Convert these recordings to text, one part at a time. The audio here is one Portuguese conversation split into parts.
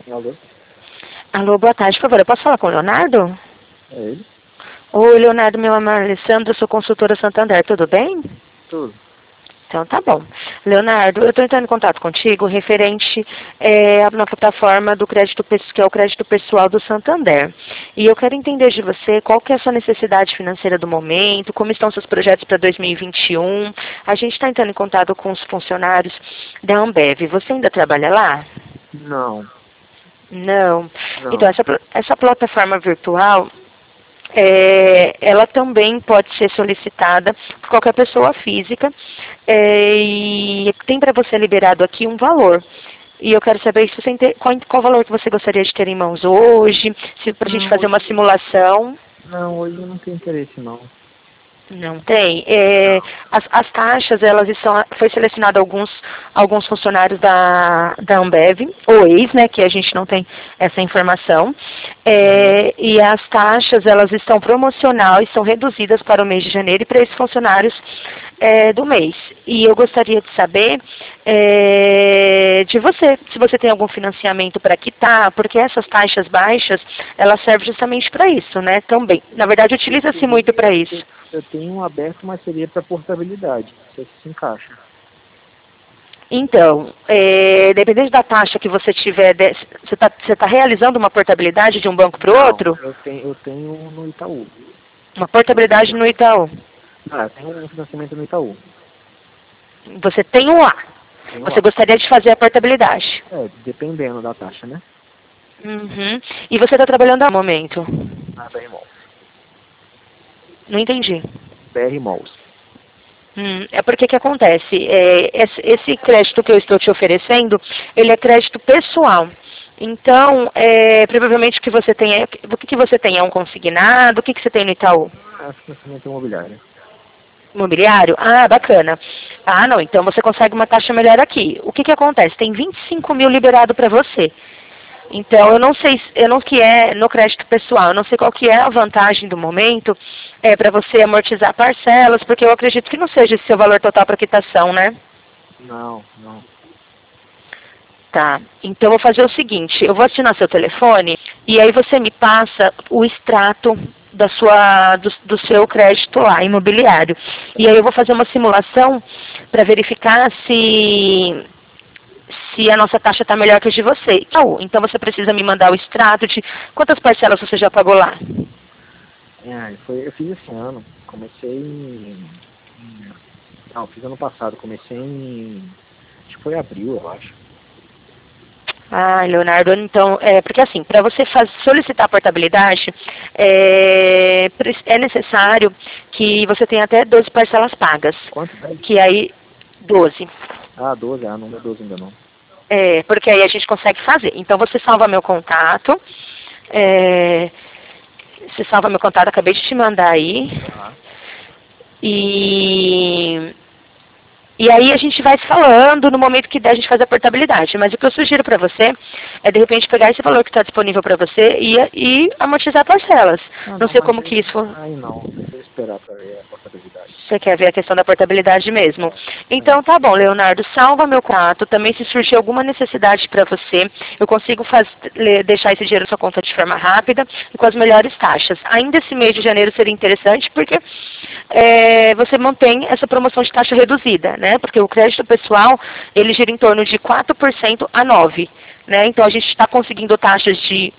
Alô? Alô, boa tarde, por favor, eu posso falar com o Leonardo? É ele? Oi, Leonardo, meu nome é Alessandra, eu sou consultora Santander, tudo bem? Tudo. Então tá bom. Leonardo, eu estou entrando em contato contigo referente à plataforma do crédito, que é o crédito pessoal do Santander. E eu quero entender de você qual que é a sua necessidade financeira do momento, como estão seus projetos para 2021. A gente está entrando em contato com os funcionários da Ambev. Você ainda trabalha lá? Não, Não. Então, não. essa plataforma virtual, ela também pode ser solicitada por qualquer pessoa física e tem para você liberado aqui um valor. E eu quero saber se você qual valor que você gostaria de ter em mãos hoje, se para a gente Não, fazer uma hoje. simulação. Não, hoje eu não tenho interesse, não. Não tem. Não. As taxas, elas estão. Foi selecionado alguns funcionários da Ambev, ou ex, né, que a gente não tem essa informação. Uhum. E as taxas, elas estão promocional, estão reduzidas para o mês de janeiro e para esses funcionários do mês. E eu gostaria de saber de você, se você tem algum financiamento para quitar, porque essas taxas baixas, elas servem justamente para isso, né, também. Na verdade, utiliza-se muito para isso. Eu tenho um aberto, mas seria para portabilidade. Não sei se encaixa. Então, dependendo da taxa que você tiver, você tá realizando uma portabilidade de um banco para o Não, outro? eu tenho no Itaú. Uma portabilidade no Itaú. Ah, eu tenho um financiamento no Itaú. Você tem um lá. Tenho Você lá. gostaria de fazer a portabilidade. Dependendo da taxa, né? Uhum. E você está trabalhando no momento? Na BR Malls. Não entendi. BR Malls. É porque que acontece? Esse crédito que eu estou te oferecendo, ele é crédito pessoal. Então, provavelmente o que você tem o que você tem? É um consignado? O que você tem no Itaú? Financiamento imobiliário. Imobiliário? Ah, bacana. Ah, não, então você consegue uma taxa melhor aqui. O que que acontece? Tem 25 mil liberado para você. Então, eu não sei, eu não que é no crédito pessoal, eu não sei qual que é a vantagem do momento para você amortizar parcelas, porque eu acredito que não seja esse seu valor total para quitação, né? Não, não. Tá. Então, eu vou fazer o seguinte, eu vou assinar seu telefone e aí você me passa o extrato do seu crédito lá, imobiliário. E aí eu vou fazer uma simulação para verificar se a nossa taxa está melhor que a de você. Então você precisa me mandar o extrato de quantas parcelas você já pagou lá. Eu fiz esse ano. Comecei Não, fiz ano passado. Comecei em. Acho que foi abril, eu acho. Ah, Leonardo, então, porque assim, para você solicitar a portabilidade, é necessário que você tenha até 12 parcelas pagas, Quanto? 10? que aí, 12. 12. Não é 12 ainda não. Porque aí a gente consegue fazer. Então você salva meu contato, é, você salva meu contato, acabei de te mandar aí, Tá. e E aí a gente vai se falando no momento que der a gente faz a portabilidade. Mas o que eu sugiro para você é de repente pegar esse valor que está disponível para você e amortizar parcelas. Não sei Mas como que isso. aí não. Deixa eu esperar para ver a portabilidade. Você quer ver a questão da portabilidade mesmo. É. Então tá bom, Leonardo, salva meu contato. Também se surgir alguma necessidade para você, eu consigo deixar esse dinheiro na sua conta de forma rápida e com as melhores taxas. Ainda esse mês de janeiro seria interessante porque você mantém essa promoção de taxa reduzida, né? Porque o crédito pessoal, ele gira em torno de 4% a 9%. Né? Então a gente está conseguindo taxas de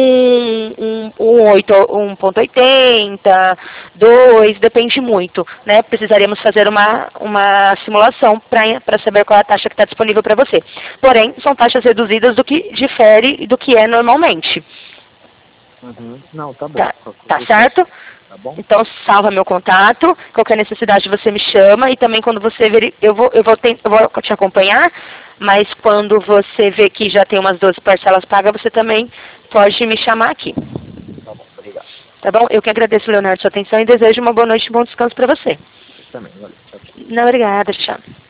1,80, 2, depende muito. Né? Precisaríamos fazer uma simulação para saber qual é a taxa que está disponível para você. Porém, são taxas reduzidas do que difere do que é normalmente. Uhum. Não, tá bom. Tá certo? Tá bom? Então salva meu contato, qualquer necessidade você me chama e também quando você ver, eu vou te acompanhar, mas quando você vê que já tem umas 12 parcelas pagas, você também pode me chamar aqui. Tá bom, obrigado. Tá bom? Eu que agradeço, Leonardo, sua atenção e desejo uma boa noite e bom descanso para você. Você também, valeu. Tchau, tchau. Não, obrigada, tchau.